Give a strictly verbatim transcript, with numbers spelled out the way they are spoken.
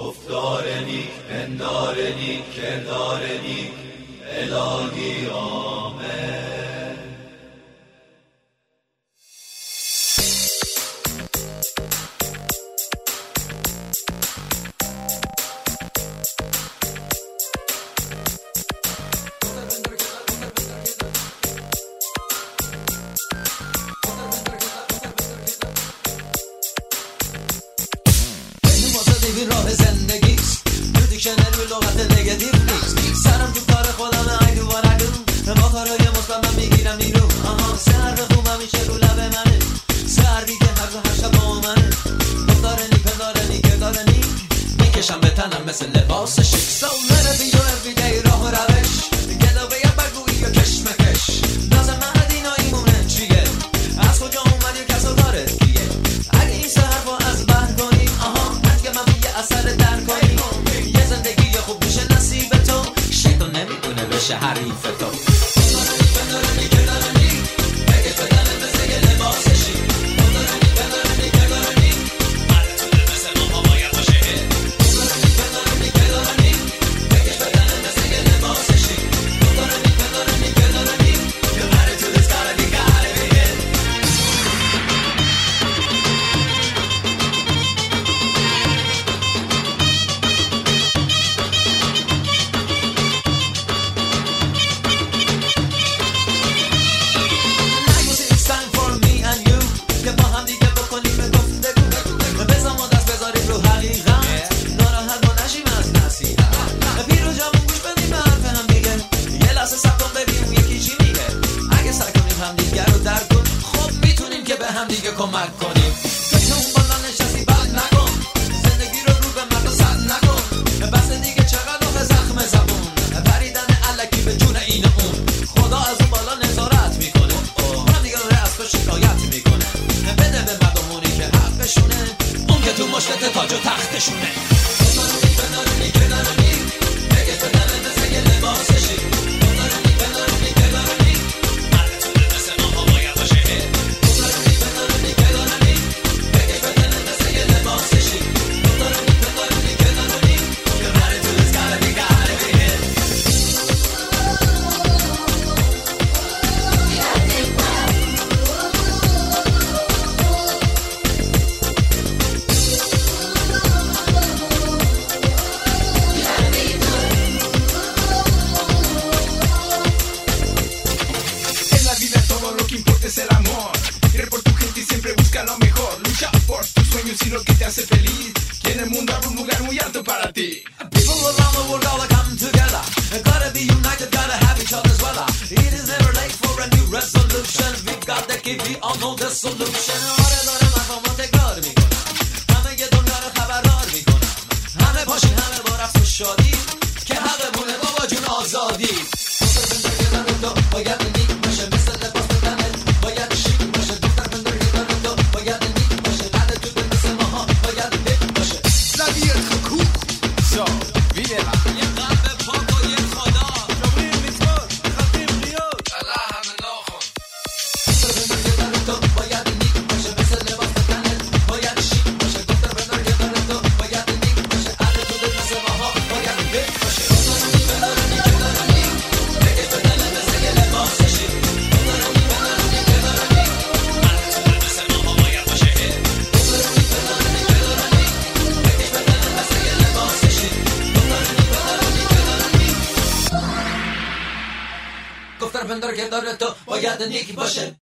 گفتار نیک، پندار نیک، کردار نیک، الهی آمین. این راه زندگیست، تو دیکشنری و لغت نگتیو نیست. سرم تو کار خودم ای دو بارگم، با کارهای مثبت من میگیرم نیرو. آها سر خوب همیشه رو لب منه، سر دیگه هر رو هر شب با منه. گفتار نیک، پندار نیک، کردار نیک، میکشم به تنم مثل لباس شیک. So let it be your everyday راه و روش، گلوه یا بگویی یا کشمکش. لازم من دینایی مونه چیه، از کجا اومدی و کس و داره کیه. اگه این سه حرفا از بر کنیم، آها اثر در کنی یه زندگی خوب میشه نصیب تو. شیطان نمیدونه بشه حریف تو. دیگه کمک کنیم. فکر اون بالا نشستی بد نکن، زندگی رو رو به مرد و سد نکن. بس دیگه چقدر آخه زخم زبون، پریدن علکی به جون این اون. خدا از اون بالا نظارت میکنه، من دیگه از تو شکایت میکنه. بده به مردمونی که حقشونه، اون که تو مشکت تاج و تختشونه. Es el amor, ir por tu gente y siempre busca lo mejor. Lucha por tus sueños y lo que te hace feliz. Quiere el mundo habrá un lugar muy alto para ti. People around the world gotta come together, gotta be united, gotta have each other's weather. It is never late for a new resolution. We've got the key, we all know the solution. آره داره مفهوم تکرار میکنم، همه یه دنیا رو خبردار میکنم. همه پاشین، همه با رفت و شادی، که حق بونه بابا جون آزادی. زندگی داره تو باید نیک باشه، مثل لباس بدنت باید شیک باشه. دختر زندگی داره تو باید نیک باشه، قد تو به مثل ماها باید بک باشه. La vie est trop courte, so vivela. یه قلب پاک و یه خدا، شامرین میتوان، خطیم ریاد، الله همه ناخون. زندگی داره تو باید نیک باشه، مثل لباس بدنت باید شیک باشه. دختر زندگی داره تو باید نیک باشه، قد تو به مثل ماها باید بک باشه. گفتر پندار که داره تو باید نیک باشه.